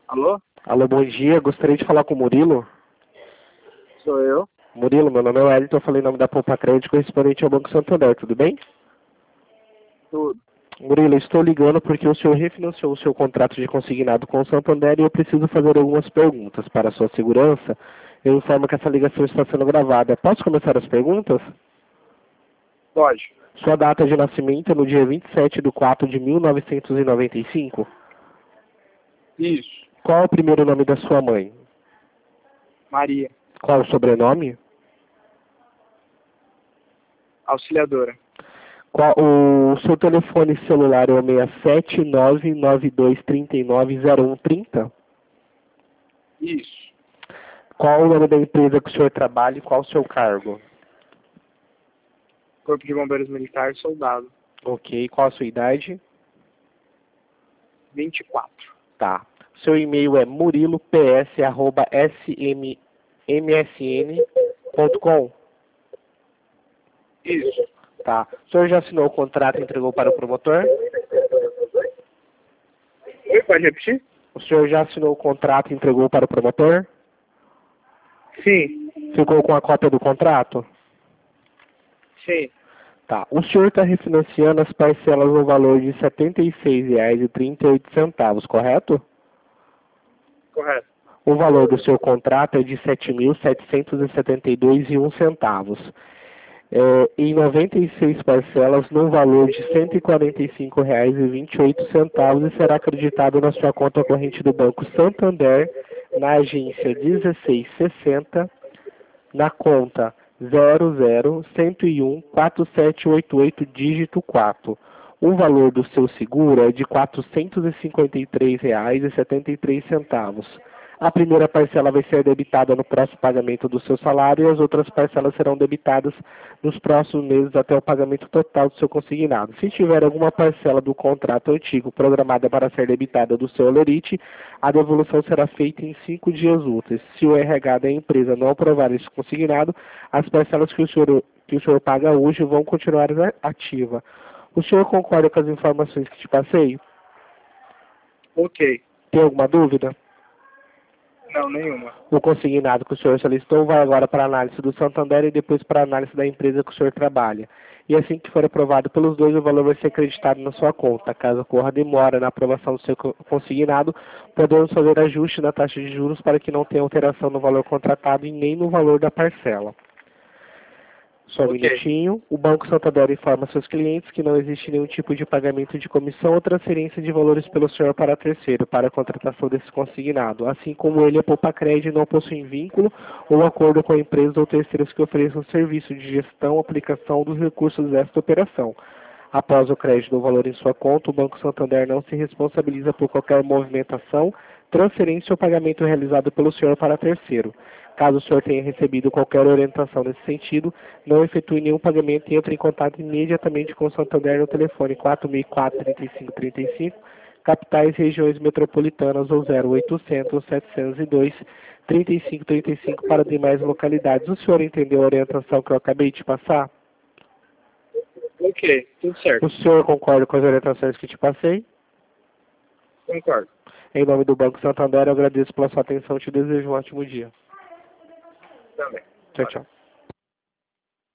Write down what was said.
Alô? Alô, bom dia. Gostaria de falar com o Murilo. Sou eu. Murilo, meu nome é Wellington, eu falei em nome da Poupa Crédito correspondente ao Banco Santander, tudo bem? Tudo. Murilo, eu estou ligando porque o senhor refinanciou o seu contrato de consignado com o Santander e eu preciso fazer algumas perguntas para a sua segurança. Eu informo que essa ligação está sendo gravada. Posso começar as perguntas? Pode. Sua data de nascimento é no dia 27/4 de 1995? Isso. Qual é o primeiro nome da sua mãe? Maria. Qual o sobrenome? Auxiliadora. O seu telefone celular é o 67992390130? Isso. Qual o nome da empresa que o senhor trabalha e qual o seu cargo? Corpo de Bombeiros Militar, soldado. Ok. Qual a sua idade? 24. Tá. Seu e-mail é murilops@msn.com? Isso. Tá. O senhor já assinou o contrato e entregou para o promotor? Oi, pode repetir? O senhor já assinou o contrato e entregou para o promotor? Sim. Ficou com a cópia do contrato? Sim. Tá. O senhor está refinanciando as parcelas no valor de R$ 76,38, correto? Correto. O valor do seu contrato é de R$ 7.772,01. Em 96 parcelas, no valor de R$ 145,28 e será acreditado na sua conta corrente do Banco Santander, na agência 1660, na conta 00-101-4788, dígito 4. O valor do seu seguro é de R$ 453,73. A primeira parcela vai ser debitada no próximo pagamento do seu salário e as outras parcelas serão debitadas nos próximos meses até o pagamento total do seu consignado. Se tiver alguma parcela do contrato antigo programada para ser debitada do seu holerite, a devolução será feita em 5 dias úteis. Se o RH da empresa não aprovar esse consignado, as parcelas que o senhor paga hoje vão continuar ativas. O senhor concorda com as informações que te passei? Ok. Tem alguma dúvida? Não, nenhuma. O consignado que o senhor solicitou vai agora para a análise do Santander e depois para a análise da empresa que o senhor trabalha. E assim que for aprovado pelos dois, o valor vai ser acreditado na sua conta. Caso ocorra demora na aprovação do seu consignado, podemos fazer ajuste na taxa de juros para que não tenha alteração no valor contratado e nem no valor da parcela. Só um minutinho. O Banco Santander informa seus clientes que não existe nenhum tipo de pagamento de comissão ou transferência de valores pelo senhor para terceiro, para a contratação desse consignado. Assim como ele, a Poupa Crédito não possui vínculo ou acordo com a empresa ou terceiros que ofereçam serviço de gestão ou aplicação dos recursos desta operação. Após o crédito do valor em sua conta, o Banco Santander não se responsabiliza por qualquer movimentação, transferência ou pagamento realizado pelo senhor para terceiro. Caso o senhor tenha recebido qualquer orientação nesse sentido, não efetue nenhum pagamento e entre em contato imediatamente com o Santander no telefone 4004-3535, capitais e regiões metropolitanas ou 0800-702-3535 para demais localidades. O senhor entendeu a orientação que eu acabei de passar? Ok, tudo certo. O senhor concorda com as orientações que te passei? Concordo. Em nome do Banco Santander, eu agradeço pela sua atenção e te desejo um ótimo dia. Também. Tchau, tchau.